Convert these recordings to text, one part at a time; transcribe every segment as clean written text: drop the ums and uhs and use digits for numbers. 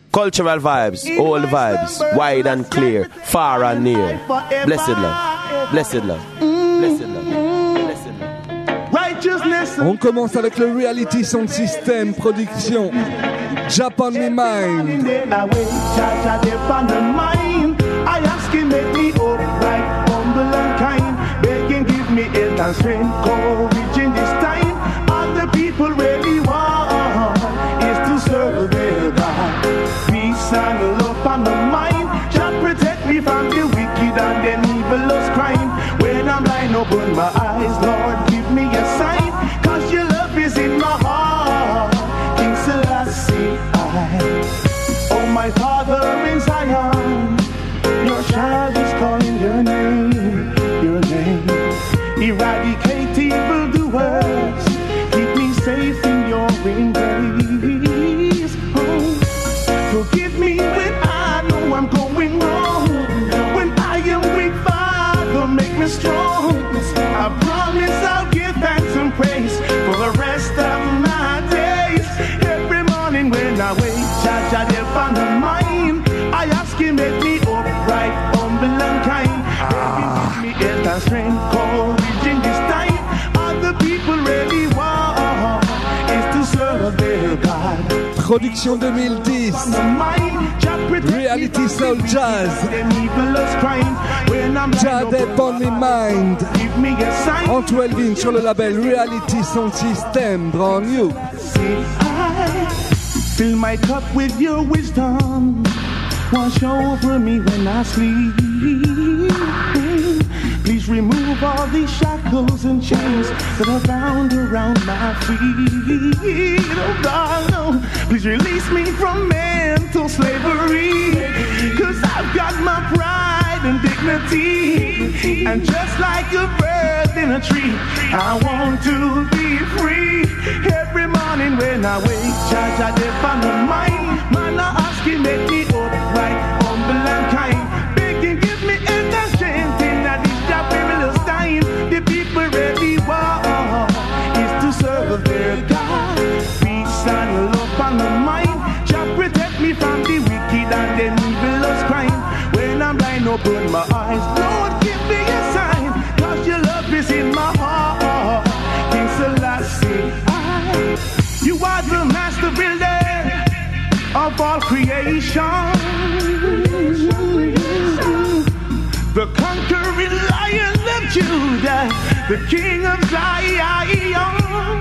Cultural vibes, all vibes, wide and clear, far and near. Blessed love, blessed love, blessed love, blessed love. On commence avec le Reality Sound System production Japan Me Mind. I ask him make me upright, humble and kind, begging give me health and strength, courage in this time. All the people really want is to serve their God. Peace and love on the mind, just protect me from the wicked and the evil's crime. When I'm blind, open my eyes, Lord, give me a sign, 'cause your love is in my heart. King Selassie, oh my Father in Zion, your child is calling your name, your name. Eradicate evildoers, keep me safe in your embrace. Oh, forgive me when I know I'm going wrong. When I am weak, Father, make me strong. I promise I'll give thanks and praise for the rest of my days. Every morning when I wake, Jah there on the mind, I ask him make me upright, humble and kind. Give me health and strength, courage in this time. All the people really want is to serve their God. Production 2010, Reality Soul Jazz, Jah Upon Me Mind, en 12 sur le label Reality Sound System, brand new. Fill my cup with your wisdom, wash over me when I sleep. Please remove all these shackles and chains that are bound around my feet. Oh God, no. Please release me from mental slavery, 'cause I've got my pride and dignity. And just like a bird in a tree, I want to be free. Every morning when I wake, Jah there on the mind, man, I ask him make me upright, humble and kind, begging give me inner strength in that this perilous time. The people really want is to serve their God. Peace and love on the mind, Jah protect me from the wicked and the evil's crime. When I'm blind, open my eyes, Lord, give me a sign, 'cause your love is in my heart. King Selassie, you are the master builder of all creation, the conquering Lion of Judah, the King of Zion.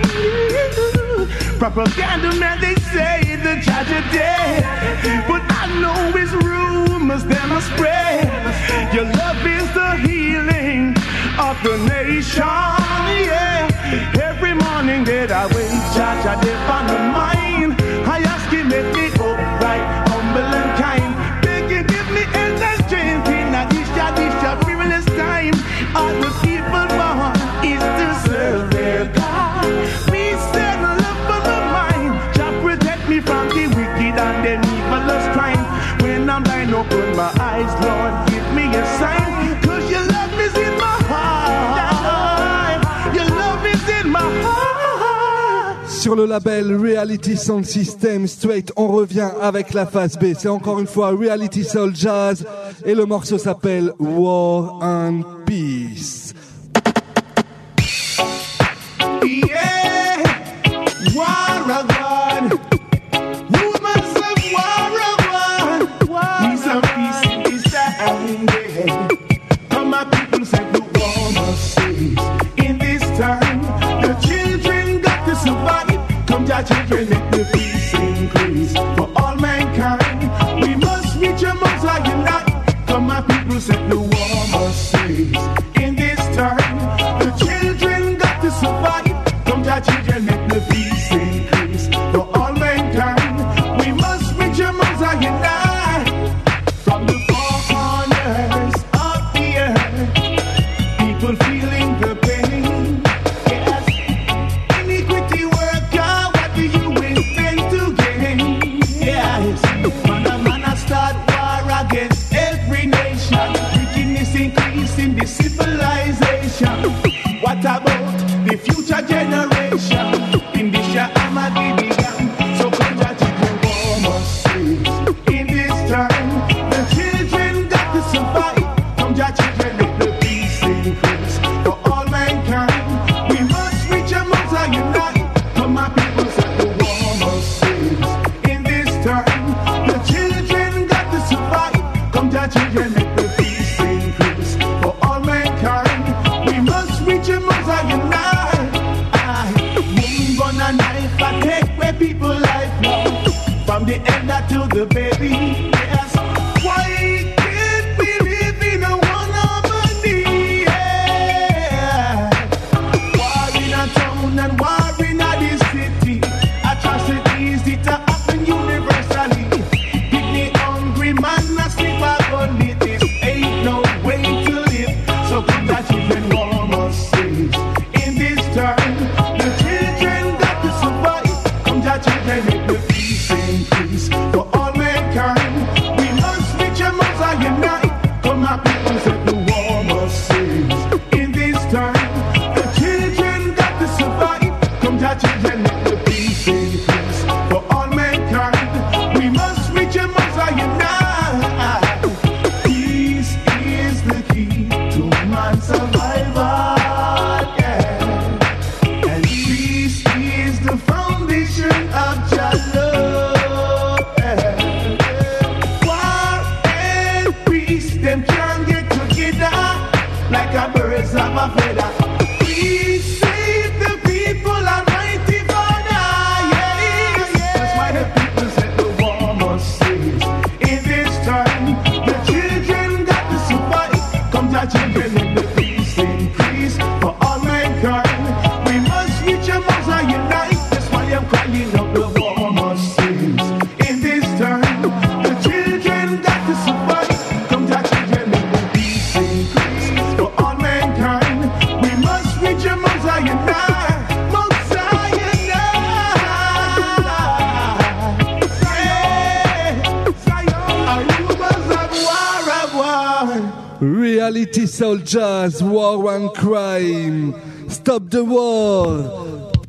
Propaganda man, they say the judge is dead, but I know his rumors they must spread. Your love is the healing of the nation, yeah. Every morning that I wake, Jah there on the mind, I ask him make me upright, humble and kind, begging give me inner strength in this perilous time. All the people want is to serve their God. Peace and love for the mind, Jah protect me from the wicked and the evil's crime. When I'm blind, open my eyes, Lord, give me a sign, 'cause your love is in my heart. Your love is in my heart. Sur le label Reality Sound System Straight, on revient avec la phase B. C'est encore une fois Reality Soul Jazz et le morceau s'appelle War and Peace. Yeah, war of God, women's of war of God, peace and peace in this time. Yeah. Come my people say the war must cease in this time. The children got to survive. Come your children, let the peace increase for all mankind. We must reach a most high unite. Come my people say the war must cease in this mother to the baby. Yes. Why can't we live in a one harmony? Yeah. War in a town and war in a this city. Atrocities that happen universally. Give me hungry man a sleep on it. This ain't no way to live. So come that children warm us safe. In this time, the children got to survive. Come that children make the peace and peace for all mankind. We must reach a mother unite. Come our people set the warm us safe. In this time, the children got to survive. Come that children make the peace and peace for all mankind. We must reach a mother unite. Peace is the key to man's survival. Yeah. And peace is the foundation of just love. Yeah. War and peace, them can't get together like a birds of a feather. Please save the people, Almighty Father. Yes. That's why the people said the war must cease. In this time, the children got to survive. Come to children in the peace increase for all mankind. We must reach a mother unite. That's why I'm crying out the war must cease. In this time, the children got to survive. Come to children in the peace increase for all mankind. We must reach a mother unite. Mother unite. Yeah. Arubas of war. Reality Soul Jazz, War and Crime. Stop the war.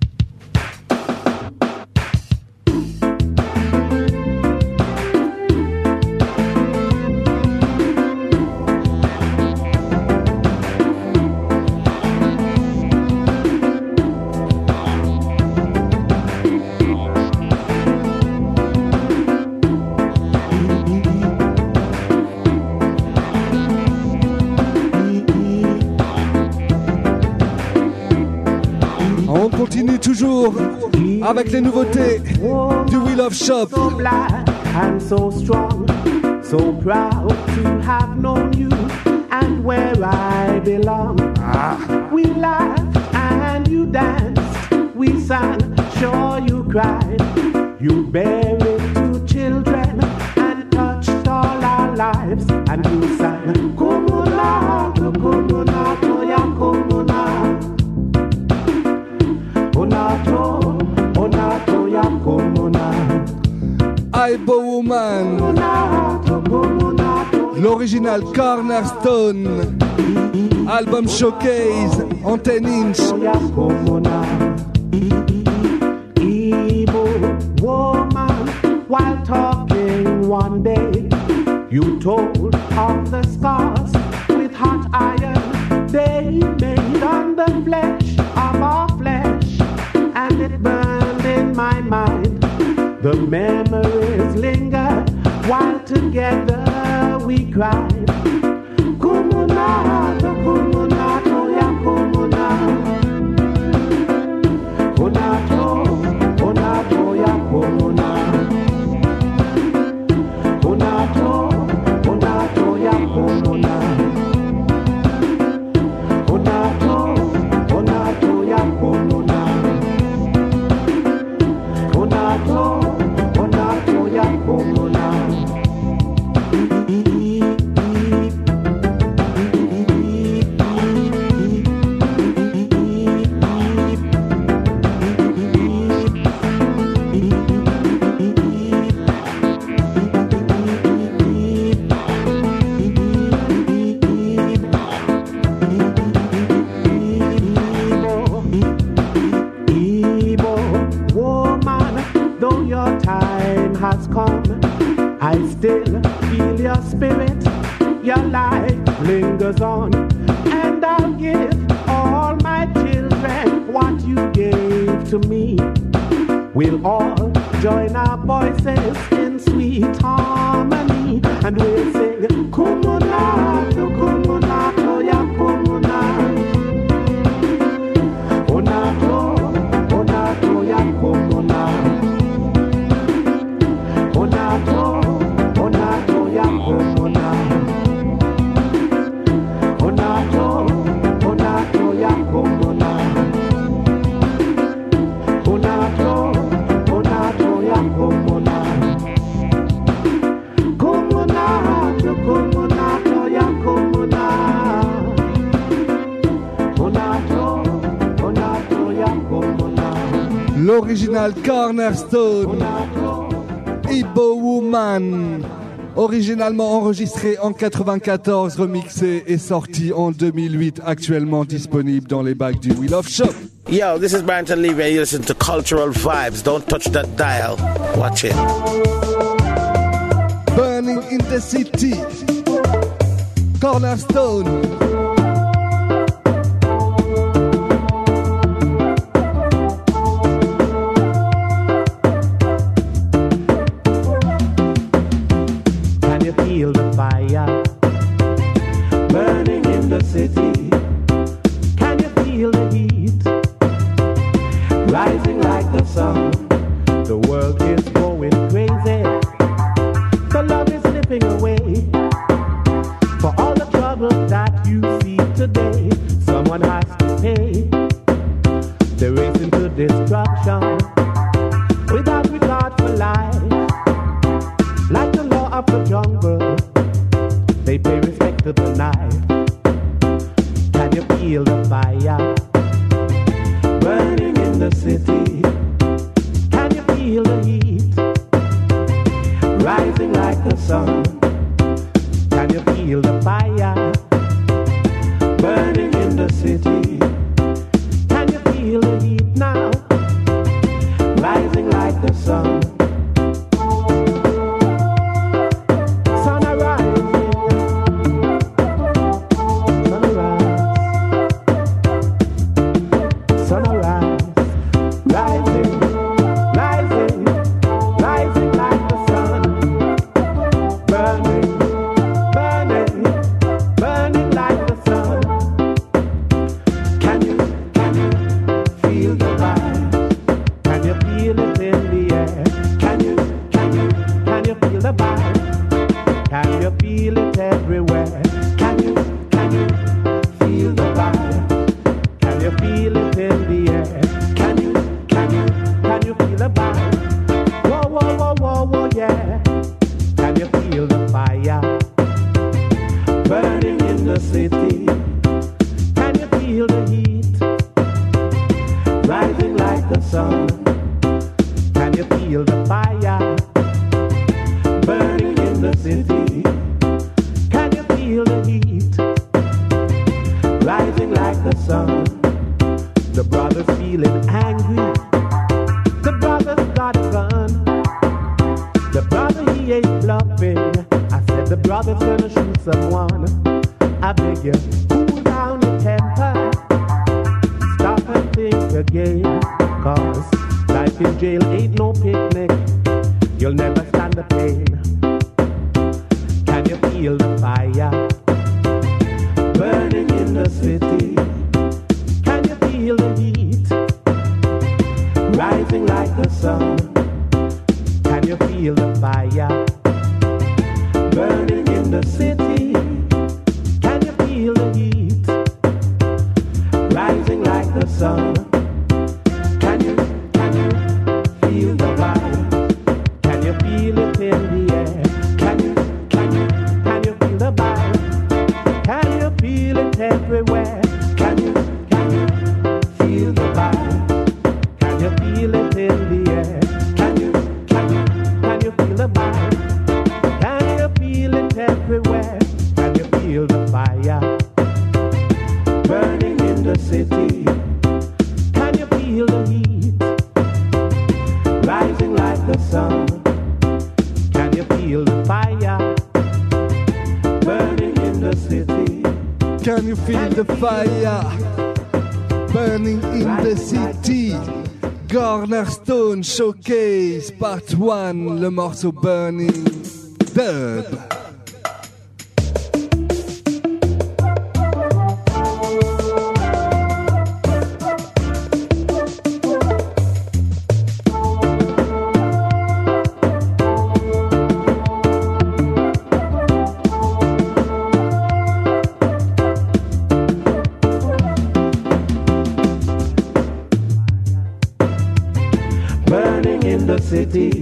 On continue toujours avec les nouveautés du Wheel of Shop. So black and so strong, so proud to have known you and where I belong. We laughed and you danced, we sang, sure you cried. You buried 2 children and touched all our lives, and you sang, Komuna, Komuna, Toya Komuna. Onato, Onato, ya Komuna. Ibo Woman, l'original Cornerstone, album showcase en 10 inch. Ibo Woman, while talking one day, you told of the scars with hot iron they made on the flesh of our flesh, and it burned in my mind. The memories linger while together we cried. Kumunato, Kumunato, ya Kumuna. Onato, Onato, ya Kumuna. Onato, Onato, ya Kumuna. Onato, Onato, ya Kumuna. Onato, Onato, ya Kumuna. Has come, I still feel your spirit, your life lingers on, and I'll give all my children what you gave to me. We'll all join our voices in sweet harmony, and we'll sing Kumunato, Kumunato, ya Kumuna. Onato, Onato, ya Kumuna. original Cornerstone, Igbo Woman, originalement enregistré en 94, remixé et sorti en 2008, actuellement disponible dans les bacs du We Love Shop. Yo, this is Barrington Levy and you listen to Cultural Vibes. Don't touch that dial. Watch it. Burning in the City, Cornerstone. Feel the fire burning in the city. Can you feel the heat rising like the sun? The world is going crazy. The love is slipping away. For all the trouble that you see today, someone has to pay. They're racing to destruction without regard for life. Like the law of the jungle, they pay respect to the knife. Can you feel the fire burning in the city? Can you feel the heat rising like the sun? Can you feel the fire burning in the city? Can you feel the heat now rising like the sun? Cornerstone Showcase Part 1, le morceau Burning Dub. City,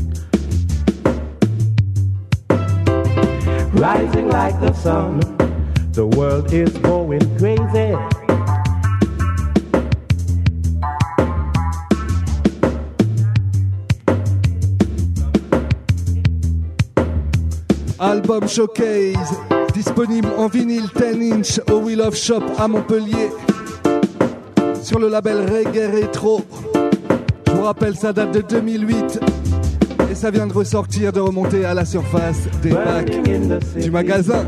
rising like the sun, the world is going crazy. Album Showcase, disponible en vinyle 10 inch au We Love Shop à Montpellier, sur le label Reggae Retro. Je vous rappelle, ça date de 2008 et ça vient de ressortir, de remonter à la surface des packs du magasin.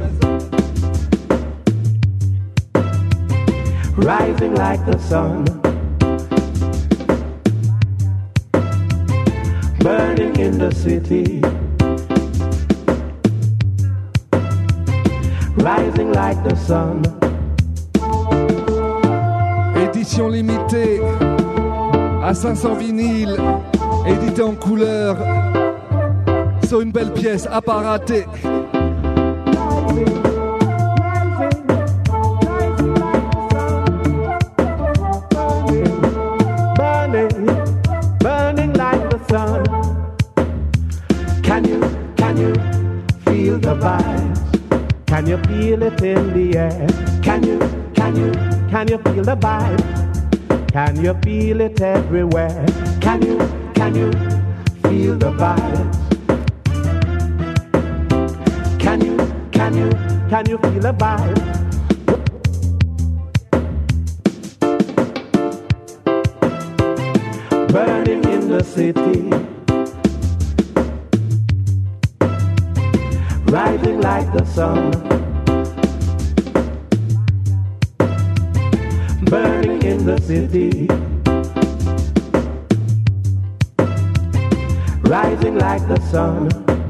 Rising like the sun, burning in the city. Rising like the sun. Édition limitée à 500 vinyles, édité en couleur. C'est une belle pièce à pas rater. Burning like the sun. Can you feel the vibes? Can you feel it in the air? Can you feel the vibe? Can you feel it everywhere? Can you feel the vibes? Can you feel the vibe? Burning in the city, rising like the sun, burning in the city, rising like the sun.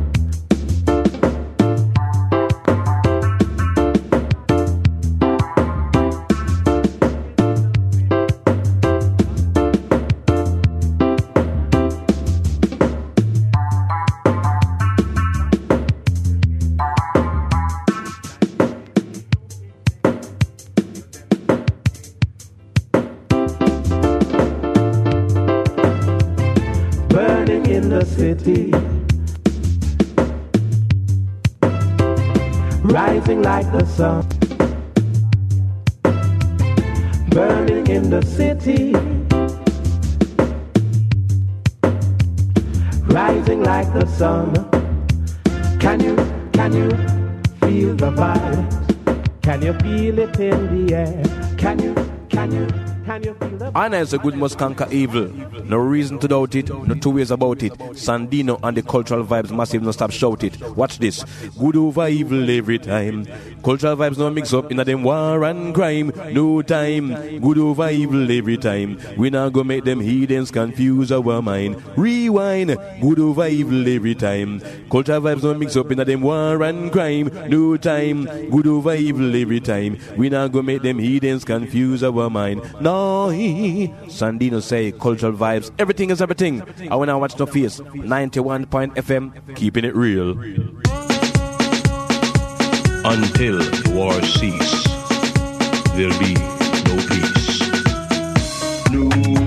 Rising like the sun, burning in the city, rising like the sun. Can you feel the vibes? Can you feel it in the air? Can you feel the vibes? Honor is a good must conquer evil. No reason to doubt it, no two ways about it. Sandino and the cultural vibes massive, no stop shout it. Watch this. Good over evil every time. Cultural vibes no mix up in a them war and crime. No time. Good over evil every time. We not go make them heathens confuse our mind. Rewind. Good over evil every time. Cultural vibes no mix up in a them war and crime. No time. Good over evil every time. We not go make them heathens confuse our mind. No. Sandino say cultural vibes. Everything is everything. I wanna watch the face. 91.FM, keeping it real. Until the war cease, there'll be no peace. No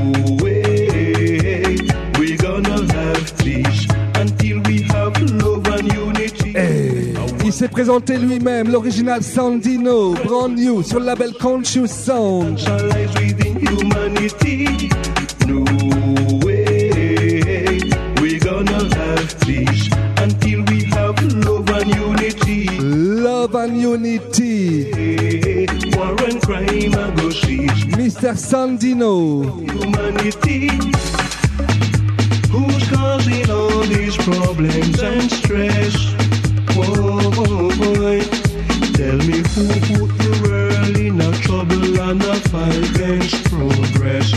way we're gonna have peace until we have love and unity. Hey, il s'est présenté lui-même, l'original Sandino, brand new sur le label Conscious Sound. Humanity. No way we're gonna have peace until we have love and unity. Love and unity. War and crime and go cease. Mr. Sandino. Humanity. Who's causing all these problems and stress? Oh boy, tell me who put the world in a trouble and a fight against progress.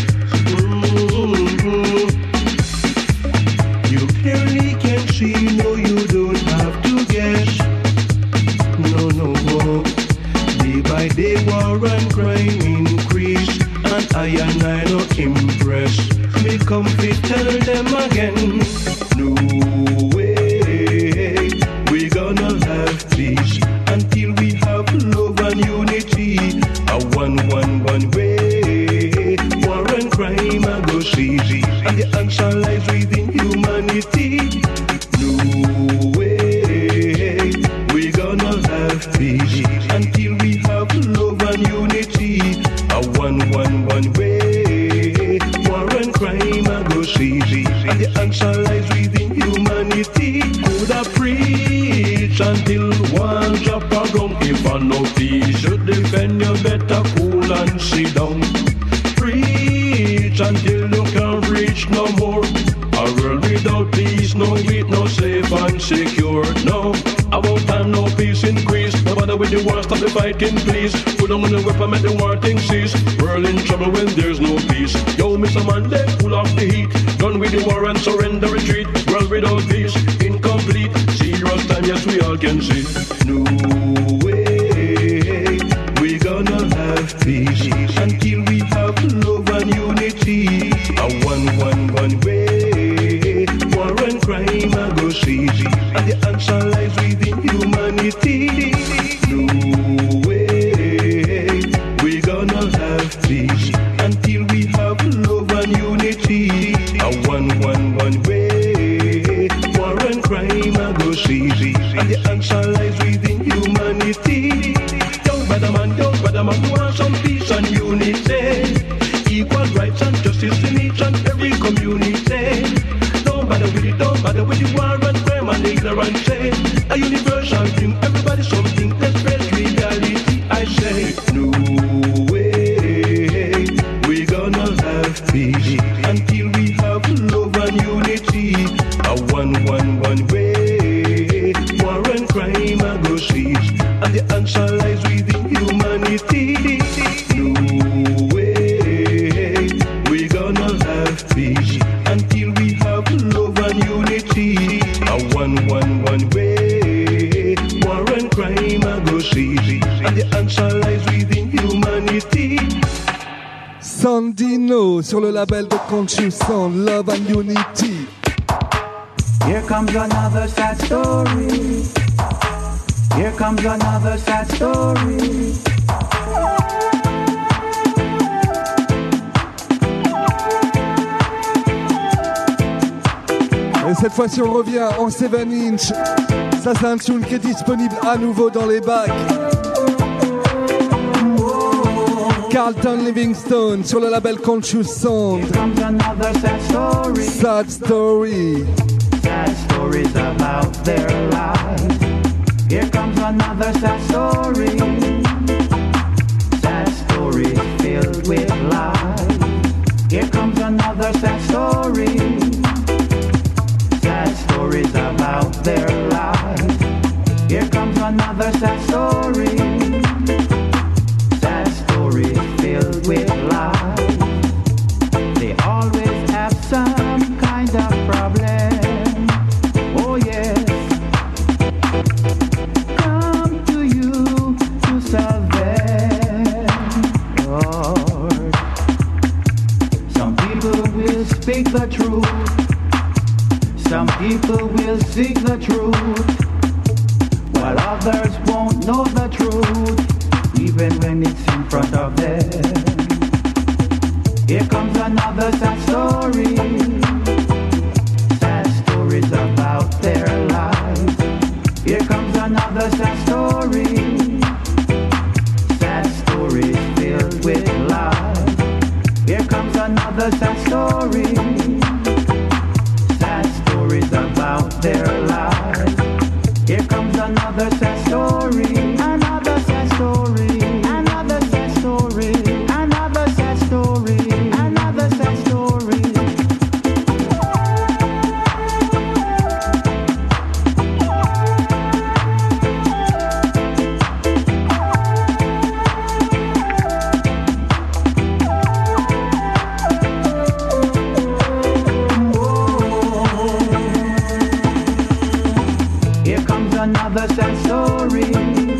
You clearly can see, no, you don't have to guess. No, day by day war and crime increase, and I not impress. Me come to tell them again, no way we gonna have peace until we have love and unity. A one way. War and crime are go easy, and the answer lies within humanity. No way we gonna have peace until we have love and unity. A one way. War and crime are go easy, preach until one drop a ground. If I no peace should defend, you better cool and sit down. Preach until you can't reach no more. A world without peace, no heat, no safe and secure. No, about time, no peace increase. No bother with the war, stop the fighting, please. Put on the weapon, make the war thing cease. World in trouble when there's no peace. Yo, Mr. Monday, pull off the heat. Done with the war and surrender, retreat. World without peace, incomplete. Serious time, yes, we all can see. No way, we gonna have peace until we have love and unity. A one way. War and crime are go easy, and the answer lies within humanity. No way, we gonna have peace until we have love and unity. A one way. War and crime are go easy, and the answer lies within humanity. Don't bother man, we want some peace and unity. Equal rights and justice in each and every community. Don't bother with the war and crime and ignorance. A universal dream, everybody something. Let's face reality, I say. No way, we gonna have peace until we have love and unity. A one way. War and crime are go cease, and the answer lies within humanity. No way, we gonna have peace until we have love and unity. A one way. War and crime are go easy, and the answer lies within humanity. Sandino sur le label de Conscious Sound, Love and Unity. Here comes another sad story. Here comes another sad story. Et cette fois-ci on revient en 7-inch. Ça c'est un tune qui est disponible à nouveau dans les bacs. Carlton Livingstone sur le label Conscious Sound. Here comes another sad story. Sad story. Sad stories about their lives. Here comes another sad story. Sad stories filled with lies. Here comes another sad story. Sad stories about their lives. Here comes another sad story. Sad stories filled with lies. They always have some kind of problem. Oh yes. Come to you to solve them, Lord. Some people will speak the truth. Some people will seek the truth, while others won't know the truth, even when it's in front of them. Here comes another sad story. Sad stories about their lives. Here comes another sad story. Sad stories filled with lies. Here comes another sad story. About their lives. Here comes another sad story. Another sad story. Another sad story. Another sad story. Another sad story. Another sad story.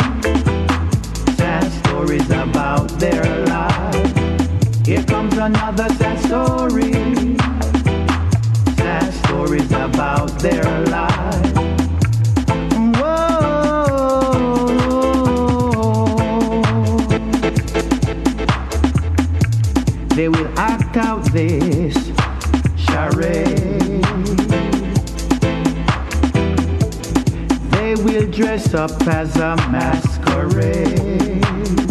Sad stories about their lives. Here comes another sad story. Sad stories about their lives. Whoa. They will act out this charade. They will dress up as a masquerade.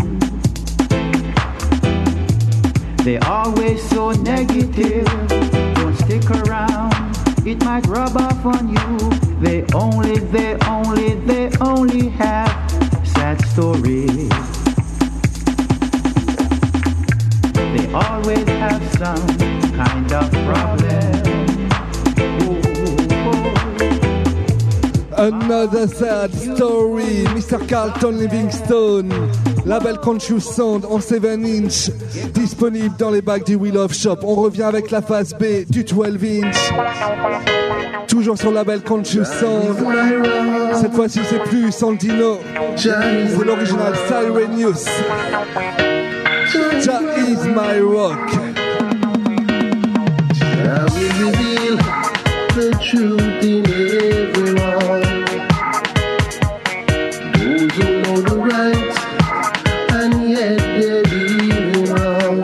They're always so negative. Don't stick around, it might rub off on you. They only have sad stories. They always have some kind of problem. Another sad story, Mr. Carlton Livingstone, label Conscious Sound en 7-inch, disponible dans les bacs du Wheel of Shop. On revient avec la phase B du 12-inch, toujours sur le label Conscious Sound. Cette fois-ci c'est plus Sandino, c'est l'original Sirenius. Jah is my rock. Jah will reveal the truth in everyone. Those who know the right and yet they're living wrong.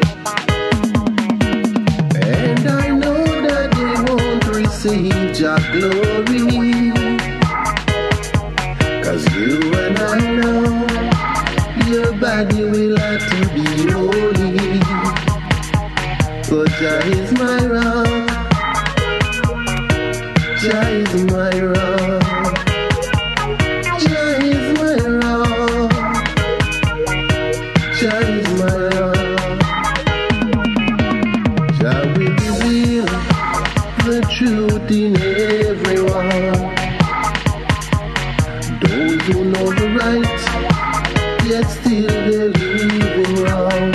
And I know that they won't receive Jah glory, 'cause you and I know your body will have to be holy. But Jah is my rock. Jah is my rock. Jah is my rock. Jah is my rock. Jah will reveal the truth in everyone. Those who know the right, yet still they're living wrong.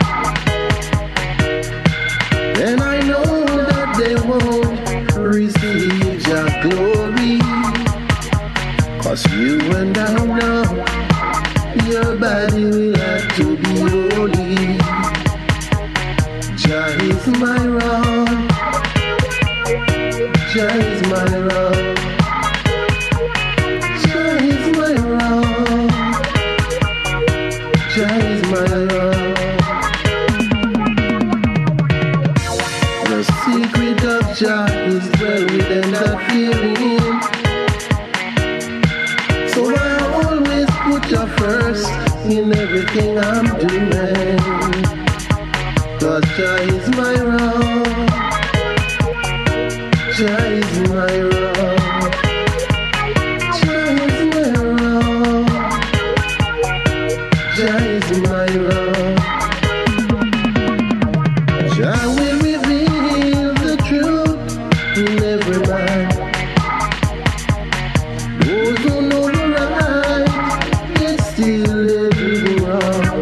And I know that they won't receive Jah glory, 'cause you and I know your body will have to be holy. Jah is my rock. Jah is my rock. Jah is my rock. Jah is my rock. The secret of Jah is well within that feeling. So I always put Jah first in everything I'm doing. 'Cause Jah is my rock. Jah is my rock. Jah is my rock. Jah is my rock. Jah will reveal the truth in every man. Those who know the right, yet still living wrong.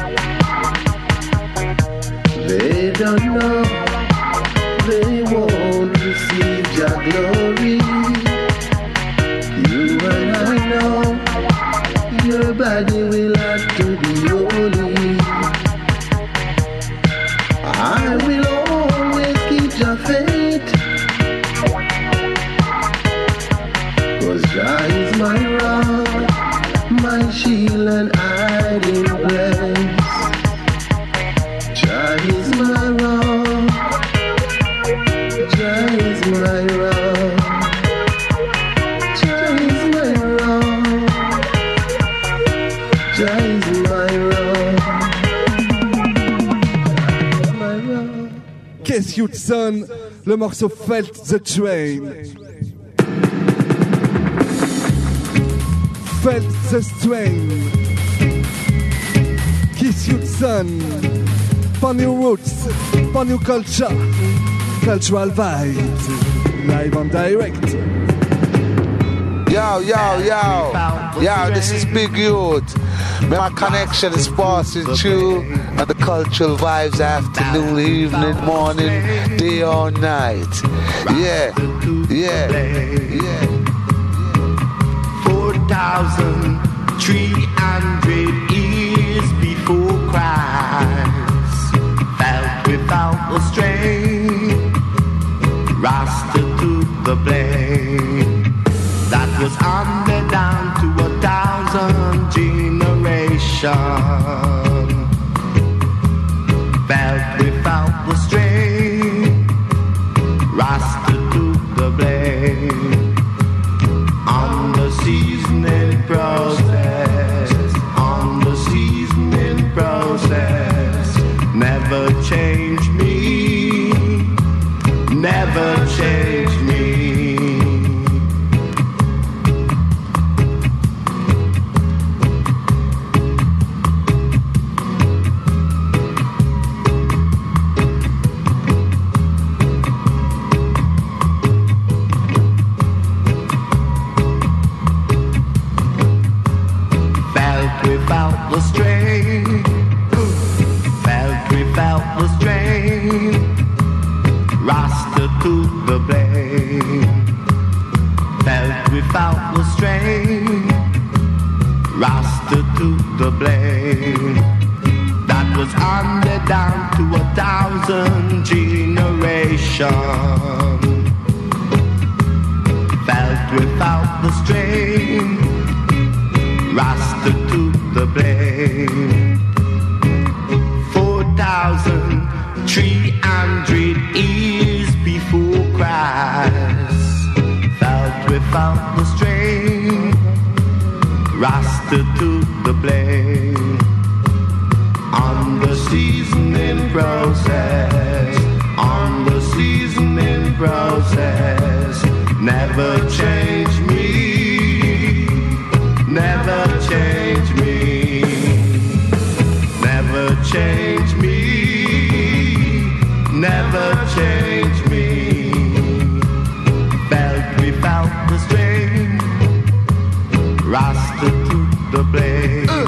They don't know, they won't receive Jah glory. You and I know, your body will have to be holy. I will always keep Jah faith, 'cause Jah is my rock, my shield and hiding place. Jah is my rock. Jah is my rock. Jah is my rock. Jah is my rock. My rock. Kes Hudson, le morceau Felt the Train. Felt the Strain. Kes Hudson, for new roots, for new culture, cultural vibes, live and direct. Yo, this is Big Youth. My connection is passing through and the cultural vibes afternoon, evening, morning, day or night. Yeah. 4,300 years before Christ, felt without the strength, Rasta took the blame. That was handed down to 1,000 generations. Felt without the strength, Rasta took the blame. On the seasoning process, never changed me. the strain. Felt the strain. Rasta to the blame. Felt the strain. Rasta to the blame. That was under down to 1,000 generations. Felt without the strain. Rasta to the blame. 4,300 years before Christ. Felt without the strain. Rasta to the blame. On the seasoning process. On the seasoning process. Never change me. Never change me. Never change me. Never change me. Without the strain. Rasta to the blame.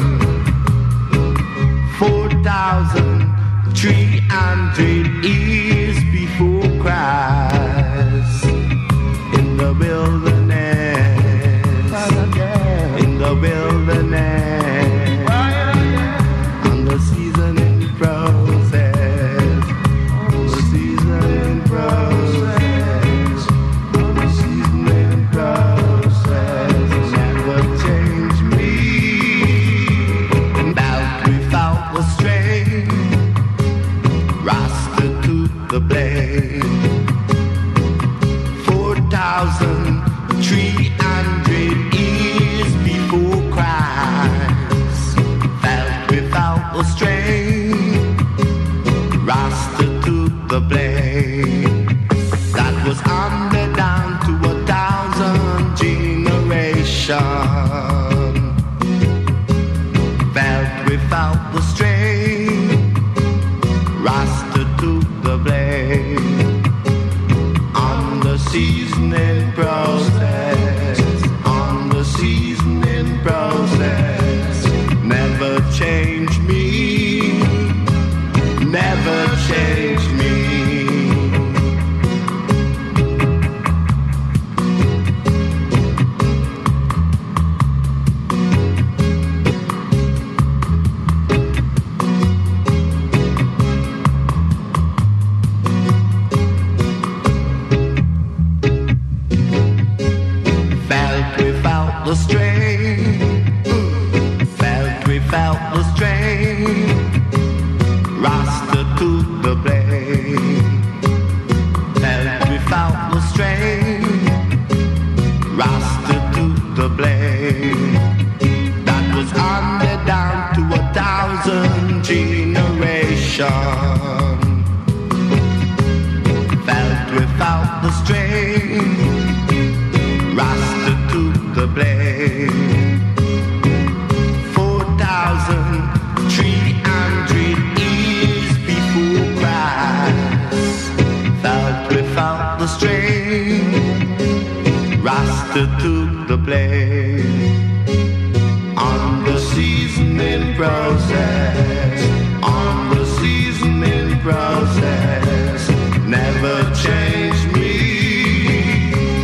4,300 years before Christ. In the wilderness. In the wilderness. On the seasoning process. On the seasoning process. On the seasoning process. Never change me. Melt without the strain. Rasta to the blame. 4,300 years before Christ. Felt without the strain. Rasta to the blame. That was under down to 1,000 generations. Felt without the strain. Rasta to the blame. On the seasoning process. On the seasoning process. Never change me. Never change me. Felt without the strain. Felt without the strain. Rasta to the blame. Felt without the strain. Rasta to the blame. That was under down to 1,000 generations. Felt without the strain. Rasta to the blame. 4,300 years before Christ. Felt without the strain. Rasta to the blame. On the seasoning process. On the seasoning process. Never change me.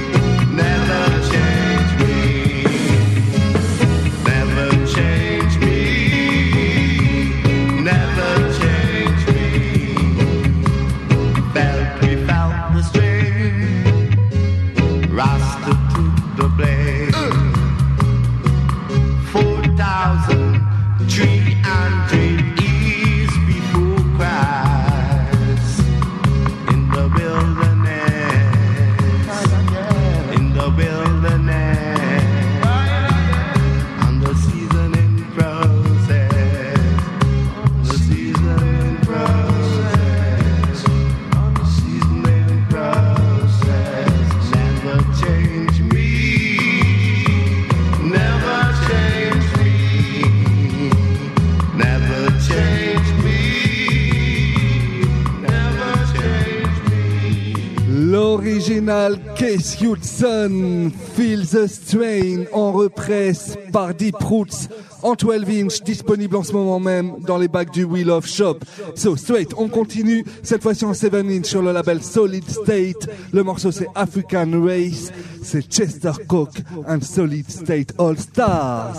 original Case Hudson, Feel the Strain, en represse par Deep Roots, en 12-inch, disponible en ce moment même dans les bacs du Wheel of Shop. So, straight, on continue, cette fois-ci en 7-inch sur le label Solid State. Le morceau c'est African Race, c'est Chester Cook and Solid State All Stars.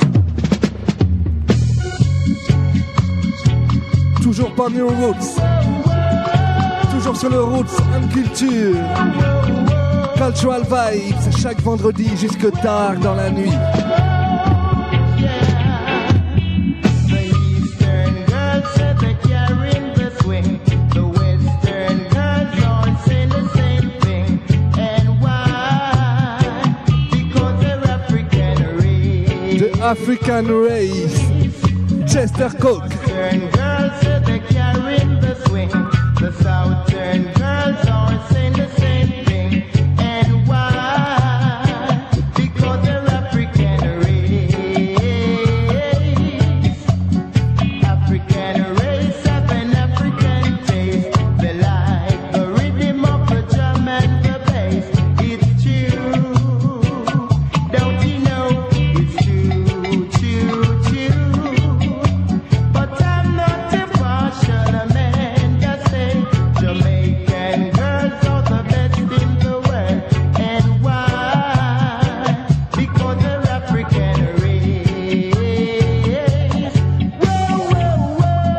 Toujours parmi aux roots, toujours sur le roots and culture. Cultural Vibes, chaque vendredi jusque tard dans la nuit. The African Race, Chester Cook. The Southern girls are saying the same thing. And why? Because they're African race. African race have an African taste. They like the rhythm of the drum and the bass. It's true. Don't you know? It's true, true, true. But I'm not a partial man. Jamaican girls are the best in the world. And why? Because they're African race. Whoa, whoa,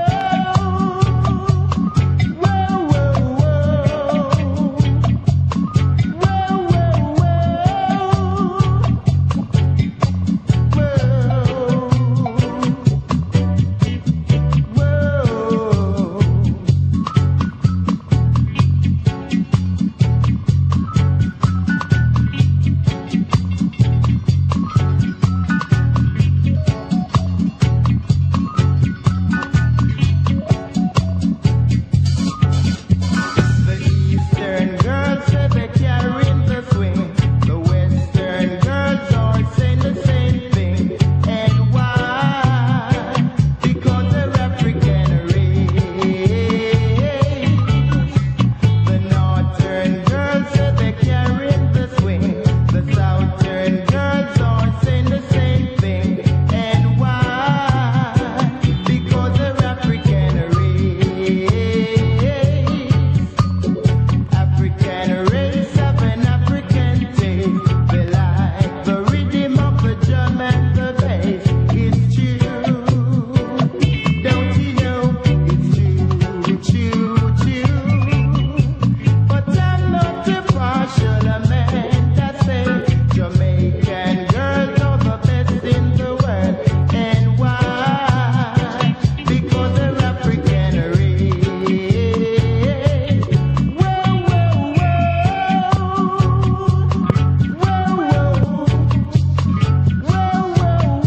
whoa. Whoa, whoa, whoa. Whoa, whoa, whoa. Whoa. The Eastern girls say they're carrying the swing. The Western girls are saying the same thing. And why? Because they're African race. The Northern girls say they're carrying the swing. The Southern girls are saying the same thing. And why? Because they're African race. African race have an African taste. They like the rhythm of the drum and the bass. It's true. Don't you know? It's true, true, true. But I'm not a partial man that say Jamaican girls are the best in the world. And why? Because they're African race. Whoa, whoa, whoa. Whoa, whoa. Whoa,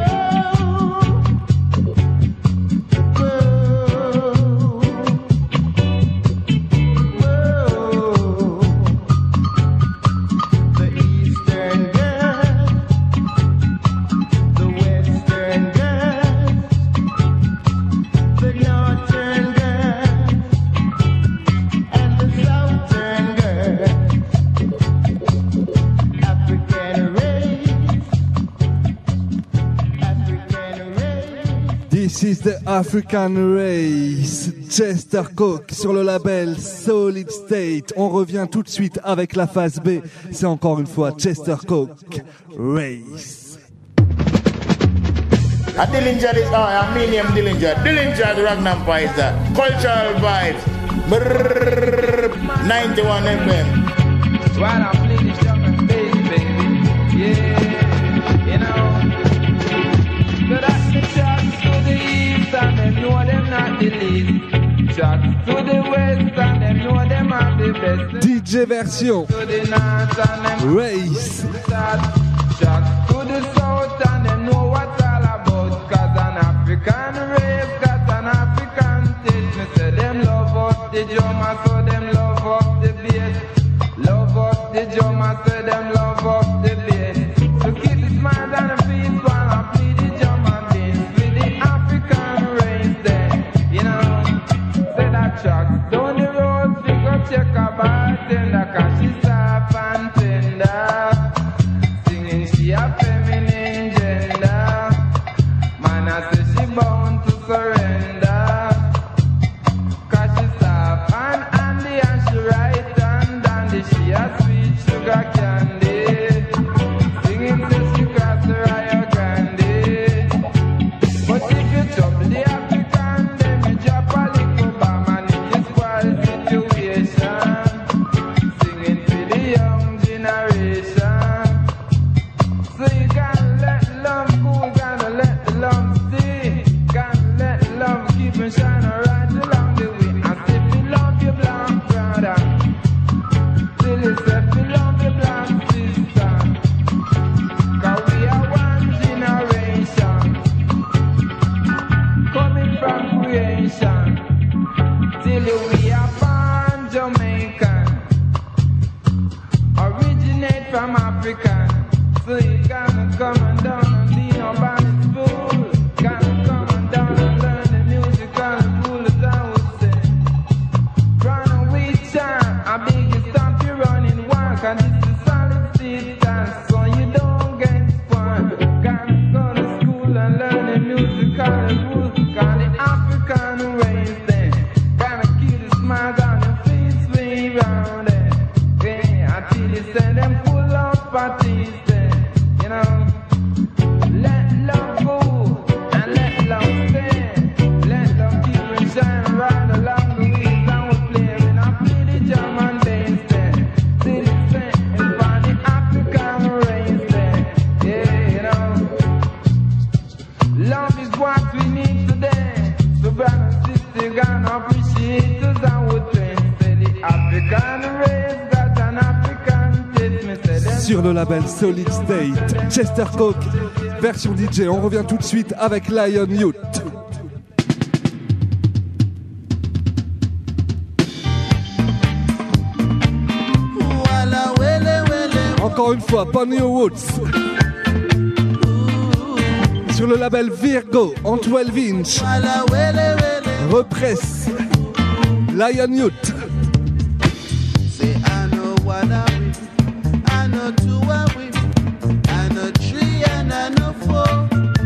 whoa, whoa. The Eastern girls, the Western girls, the Northern girls, and the Southern girls. African race, African race. This is the African Race, Chester Cook sur le label Solid State. On revient tout de suite avec la phase B. C'est encore une fois Chester Cook Race. A Dillinger is I mean him Dillinger. Dillinger the Ragnar Pfizer. Cultural Vibes. Brrrr, 91 FM. While I play this drum and bass, baby, yeah, you know. So that's the shots to the east and them know them not the least. Shots to the west and them know them have the best. DJ version To the north and them Race. shots to the south and them know what's all about. Cause an African race got an African taste. Me say them love up the drummer, so them love up the bass. Love up the drummer, say them love up the bass. So keep this mind on the feet while I play the drum and bass with the African race there. You know, say that truck down the road, we go check a bartender, cause she's soft and appreciators and would train. Say the African race got an African taste. Me say them Sur le label Solid State, Chester Coke, version DJ. On revient tout de suite avec Lion Youth. Encore une fois, Pony Woods. Sur le label Virgo, en 12 inch. Represse. Lion Youth. Say I know what I will, I know two I will, I know three and I know four,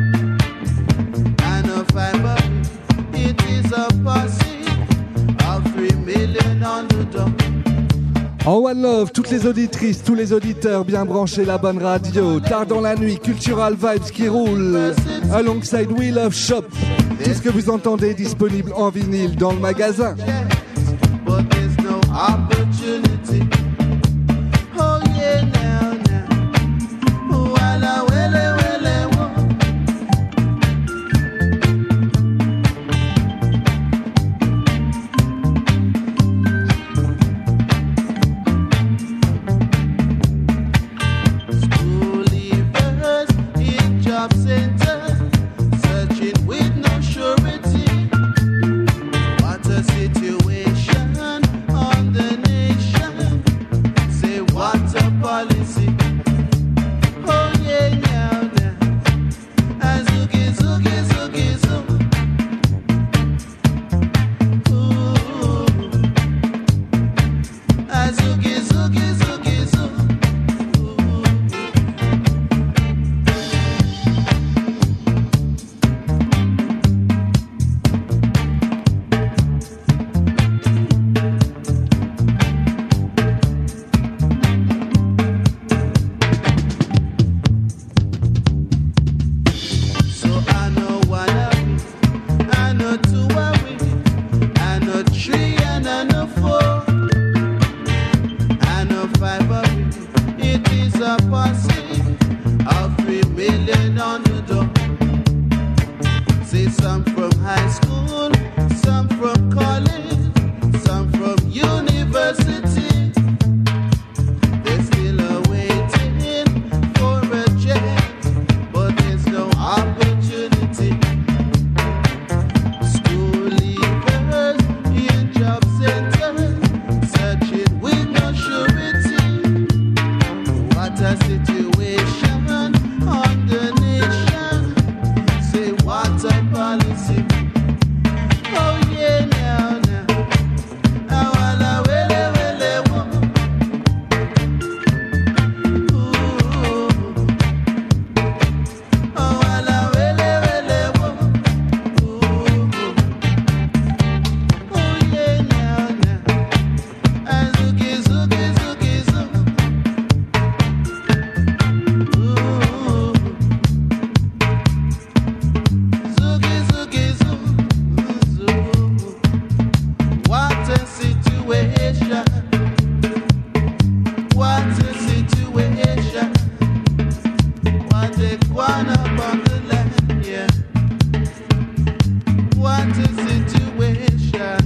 I know five of it. It is a posse of 3 million on the door. En One Love, toutes les auditrices, tous les auditeurs bien branchés, la bonne radio. Tard dans la nuit, Cultural Vibes qui roule. Alongside We Love Shop. Tout ce que vous entendez est disponible en vinyle dans le magasin. But there's no opportunity. Oh yeah, now, now. Walla, welle, welle, wo. School leavers in job centers, searching with no surety. What a situation on the nation. Say what a policy. Oh yeah, now, now. Azuki, zuki, zuki, zoo. Ooh. Azuki, zuki, zuki, zoo. So I know one of it, I know two of it, I know three and I know four, I know five of it. It is a posse of 3 million on the door. Say some from high school, some from college, some from university. They're still awaiting for a check, but there's no opportunity. School leavers in job centers, searching with no surety. What a situation on the nation. Say what a policy. Oh yeah, now, now. Awala, wele, wele, wo. Ooh. Awala, wele, wele, wo. Ooh. Oh yeah, now, now. Azuki, zuki, zuki, zoo. Ooh. Zuki, zuki, zoo. Zoo. What a situation. What a situation. What a one upon the land, yeah. What a situation.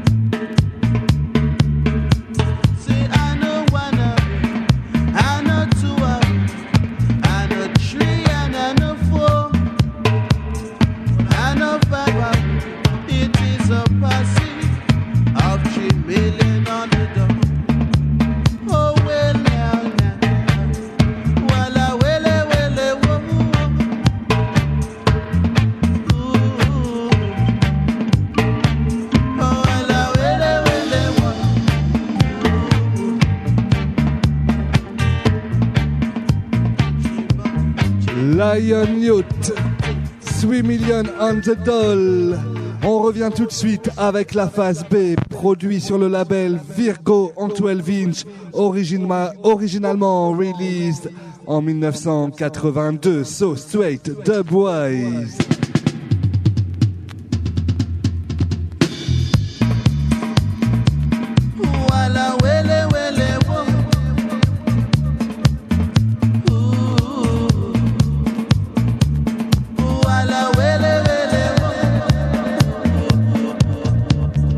See, I know one of it, I know two of it, I know three and I know four, I know five of it. It is a posse of 3 million on the door. Oh well, now, now. Walla, welle, welle, wo. Ooh. Oh, walla, welle, welle, wo. Lion Youth, 3 million on the doll. On revient tout de suite avec la phase B, produit sur le label Virgo en 12 inch, originalement released en 1982. So straight, dubwise. Walla, welle, welle, wo. Ooh. Walla, welle, welle, wo.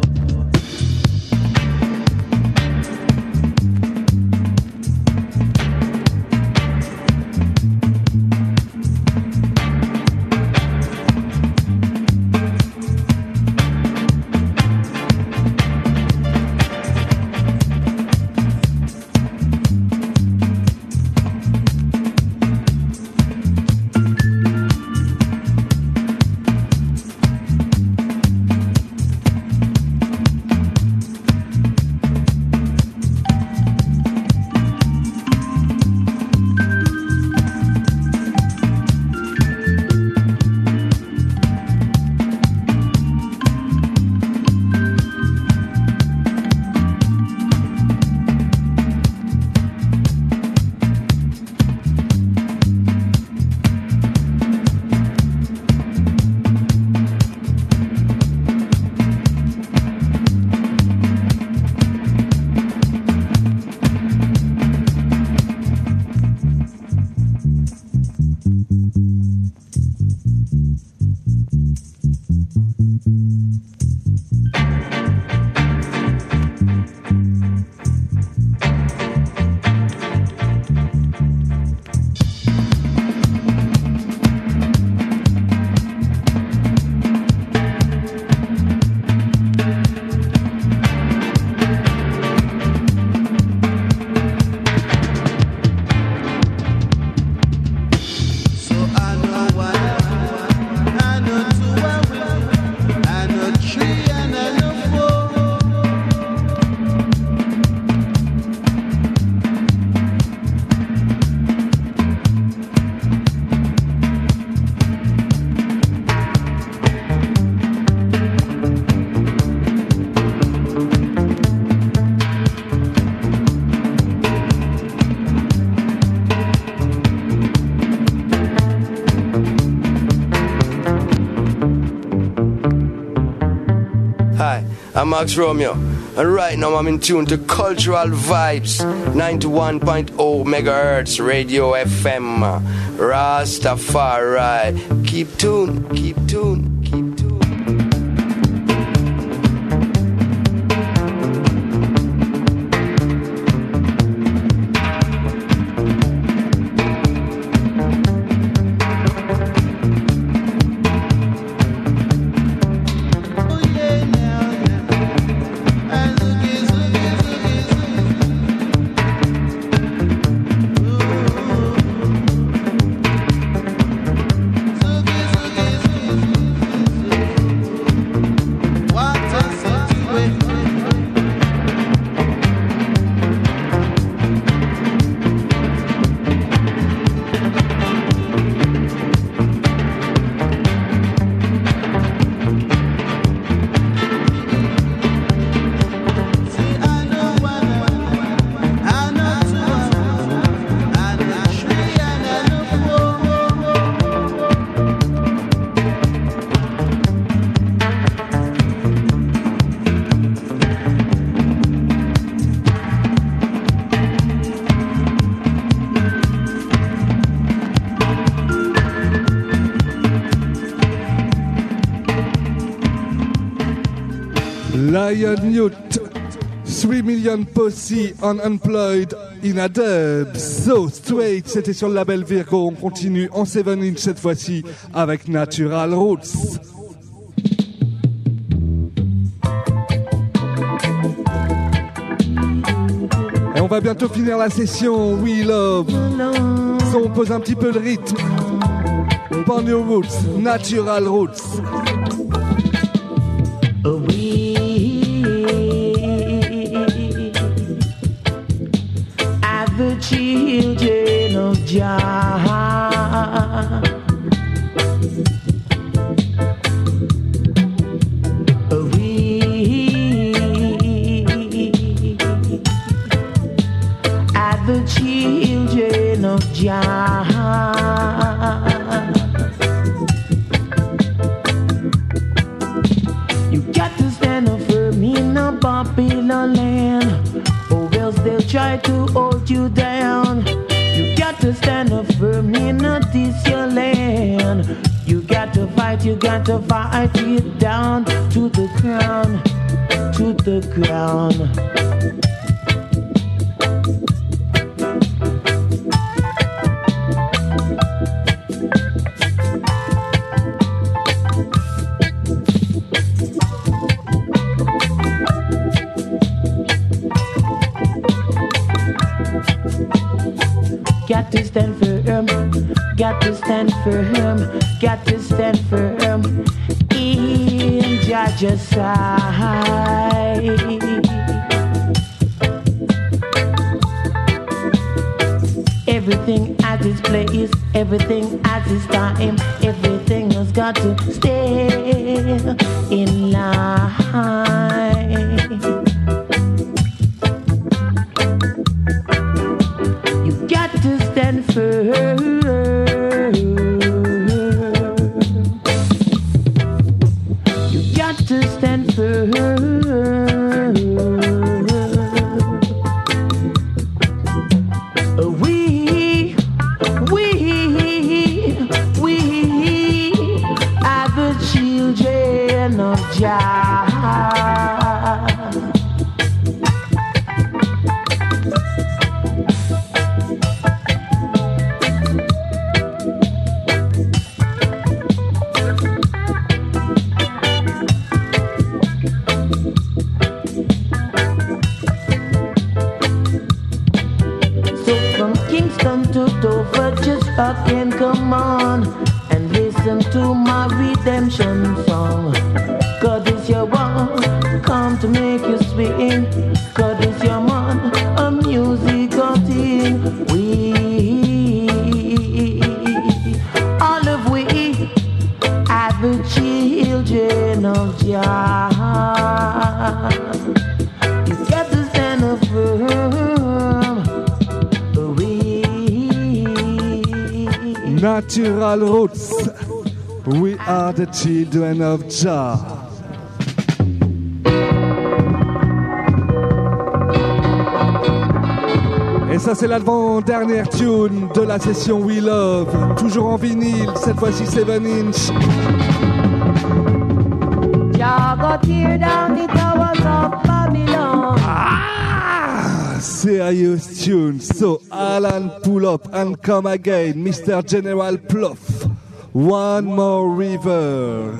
I'm Max Romeo, and right now I'm in tune to Cultural Vibes, 91.0 megahertz Radio FM, Rastafari. Keep tuned, keep tuned. Lion Youth, 3 million Posse on Unplugged in a dub. So Straight, c'était sur le label Virgo. On continue en 7-inch cette fois-ci avec Natural Roots. Et on va bientôt finir la session We Love. So on pose un petit peu le rythme. Born Your Roots, Natural Roots. The children of Jah, we are the children of Jah. You got to stand up firm in a Babylon land, or else they'll try to hold you down. You got to stand up firm in this your land. You got to fight it down to the ground, to the ground. Got to stand firm, got to stand firm, got to stand firm in Judge's side. Everything at its place, everything at its time, everything has got to stay in line. To stand firm. You got to stand firm. We are the children of Jah. Fucking come on and listen to my redemption song. God is your one, come to make you swing. God is your man, a musical thing. We, all of we, are the children of Jah. You got to stand up firm. Natural Roots, we are the children of Jah. Et ça c'est l'avant-dernière tune de la session We Love. Toujours en vinyle, cette fois-ci 7-inch. Jah go tear down the towers of Babylon. Serious tune. So Alan pull up and come again. Mr. General Pluff. One More River.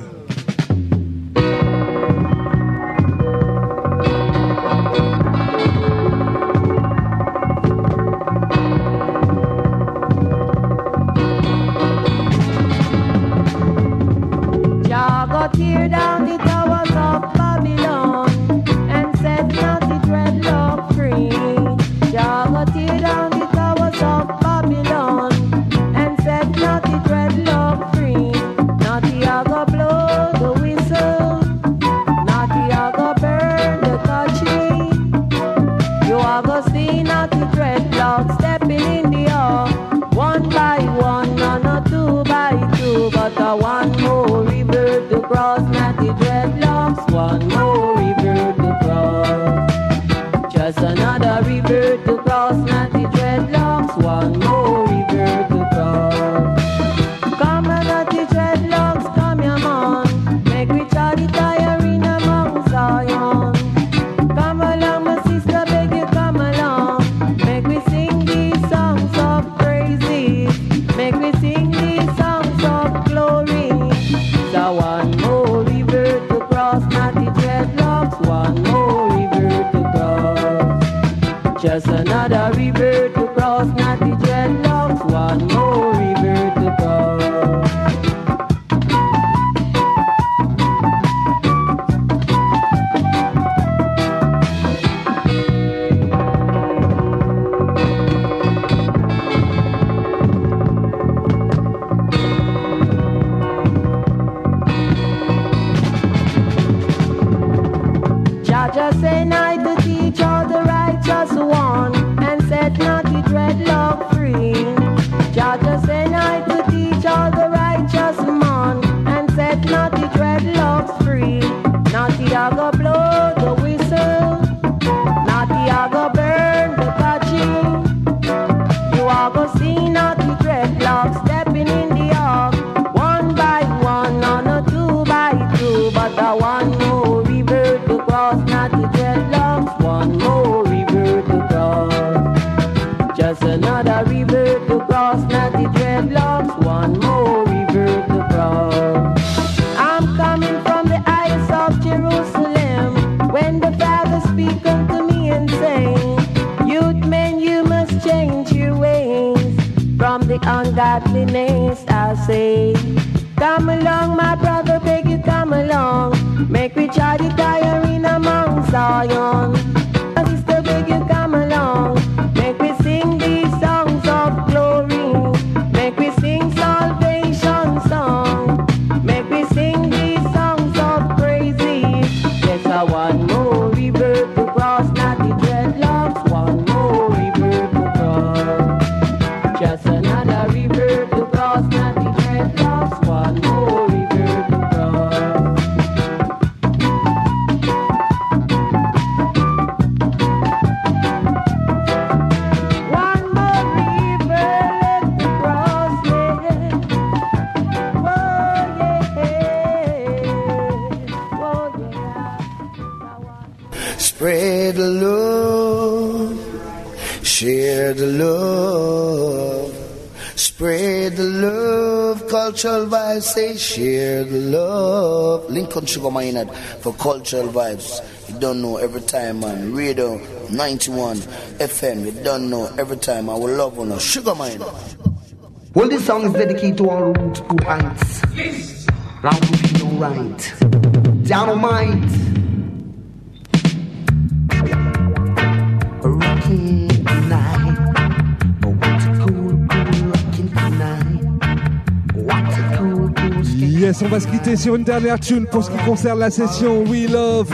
Jah go tear down the towers of Babylon and set not the dreadlock free. Jah go tear down the towers of Babylon and set not the dreadlock free. Naughty I go blow the whistle, naughty I go burn the country. You I go see naughty dreadlock stepping in the air, one by one, not two by two, but a one more river to cross, naughty dreadlocks, one more river to cross. Just another river to cross, naughty dreadlocks, one more river to cross. Come on, naughty dreadlocks, come your man, make we charity tiring among Zion. Come along, my sister, beg you come along, make we sing these songs of praises, make we sing these songs of glory. So one more river to cross, naughty dreadlocks, one more river to cross. Just another river to cross, naughty dreadlocks, one more river to cross. Jah say night to teach all the righteous one and set not the dreadlock free. Jah say night to teach all the righteous man and set not the dreadlocks free. Naughty I go blow the whistle, naughty I go burn the catching. You I go see naughty dreadlocks stepping in the ark, one by one, not two by two, but a one more river to cross, naughty dreadlocks, one more river to cross. Just another river to cross, naughty dreadlocks, one more river to cross. I'm coming from the heights of Jerusalem, when the Father speak unto me and say, youth men, you must change your ways from the ungodliness, I say. Come along, my brother, beg you come along, make we charity tiring among Zion. My sister, beg you come along, make we sing these songs of glory, make we sing salvation song, make we sing these songs of praises. Yes, I want more river to cross, not the dreadlocks, one more river to cross. Just another river to cross, not the dreadlocks, one more river to cross. One more river left to cross, yeah. Whoa, yeah. Spread the love, share the love, spread the love. Cultural Vibes say share the love. Lincoln Sugar Maynard for Cultural Vibes. You don't know every time, man. Radio 91 FM. You don't know every time. I will love on Sugar Maynard. Well, this song is dedicated to all roots, good heights. Round with you right. Dynamite. Rocking tonight. What's a cool rocking tonight. What's a cool Yes, on va se quitter sur une dernière tune pour ce qui concerne la session We Love.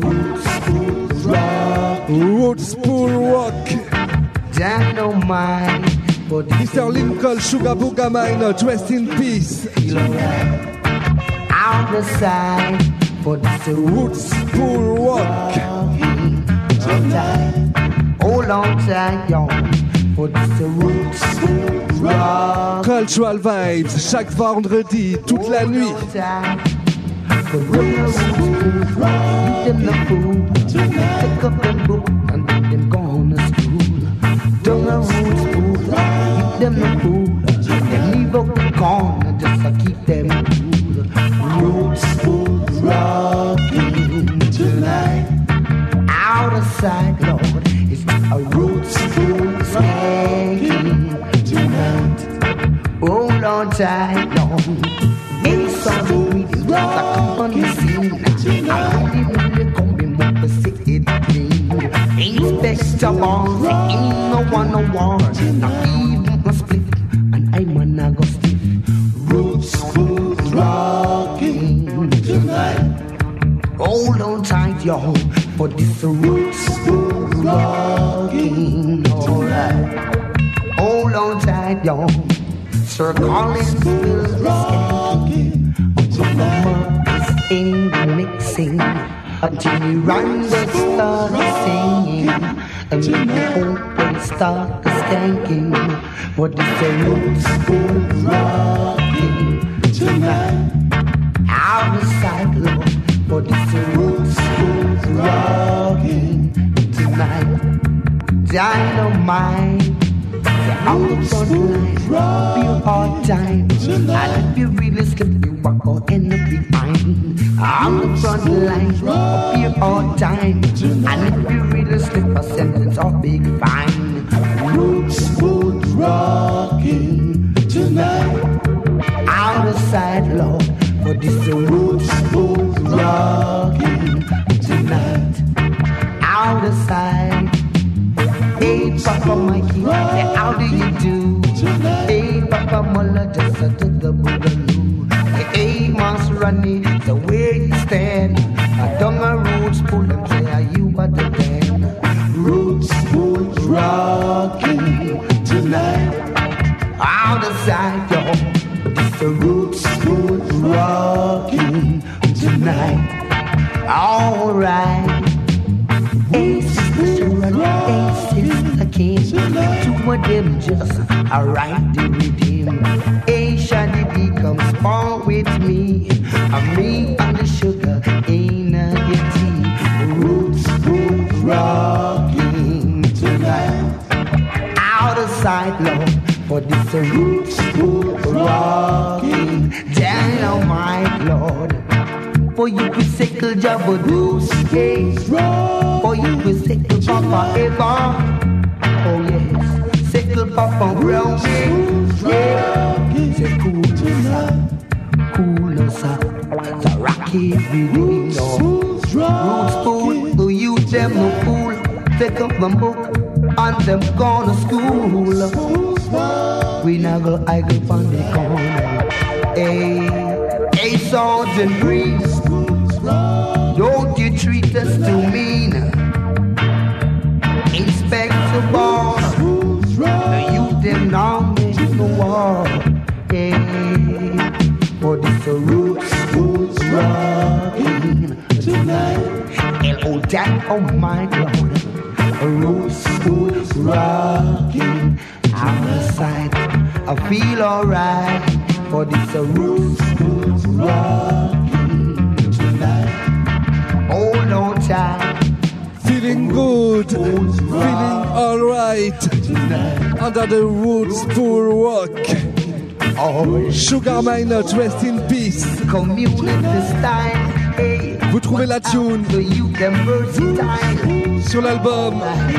Roots Pool Rock. Dynamite. Mr. Lincoln Sugar Booga Minor, rest in peace. On the side for the Roots Pool Rock. Hold on tight, y'all. for this roots rock. Cultural Vibes, chaque vendredi, toute la nuit. But when the roots rock, give them the food. Take up them book and let them go on to school. Don't the roots food, give them the food. And leave up the corner just to keep them cool. Roots food rocking tonight. Out of sight, Lord, it's a roots food skanking tonight. Hold on tight, Lord. Any song of reading, I come on the scene. I really gonna be more to say it clean. Inspector Bones, ain't no one no war. Not even a split, and I'm a nago stiff. Roots food rocking tonight. Hold on tight, y'all, for this roots food rocking. Alright. Hold on tight, y'all. Sir Collins will skanking. Mama is in the mixing. Jimmy Randall start singing. And we always start skanking. What is the roots food rocking tonight? Out of sight, Lord. What is the roots food rocking tonight? Dynamite. On the front line, be hard time. And if you really slip, you walk out in the behind. On the front line, be hard time. And if you really slip, a sentence or big fine. Roots food rocking tonight. Out of sight, Lord, but this the roots food rocking tonight. Out of sight. Hey, Papa Mikey, how do you do? Hey, Papa Mulla, just to the boogaloo. Hey, Mas Rani, the way you stand. I done my roots, pull them, say, are you at the den? Roots, food, rocking tonight. Out of sight, y'all, it's the roots, food, rocking tonight. All right. Aces, the king. Two of them just arrived to redeem. Asia, the becomes born with me. And me and the sugar ain't a tea. Roots, food, rocking tonight. Out of sight, Lord, for this roots, food, rocking. Dynamite, Lord. For you could sickle Jabba-Doo, for you could sickle Papa Eva. Oh yes, sickle Papa Brownie. Yeah, say cool sir, the rocky video. Roots food, who you them no fool. Take up my book and them gone to school. We now go I go on the corner. Hey, Sergeant Breeze, don't you treat us too mean. Inspector Boss, you them now make the war. Hey, for this roots rocking tonight. Oh, that, oh my God, roots rocking. I'm inside, I feel alright. For this roots rocking tonight. Hold on tight. Feeling good, feeling alright. Under the roots full rock. Sugar Minot, rest in peace. Community style. Hey, vous trouvez la tune sur l'album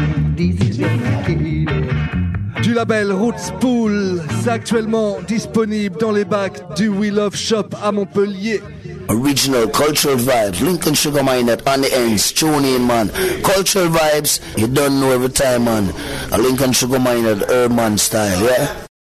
du label Roots Pool. C'est actuellement disponible dans les bacs du We Love Shop à Montpellier. Original Cultural Vibes, Lincoln Sugar Minot on the ends, tune in man. Cultural Vibes, you don't know every time man. A Lincoln Sugar Minot Urban style, yeah?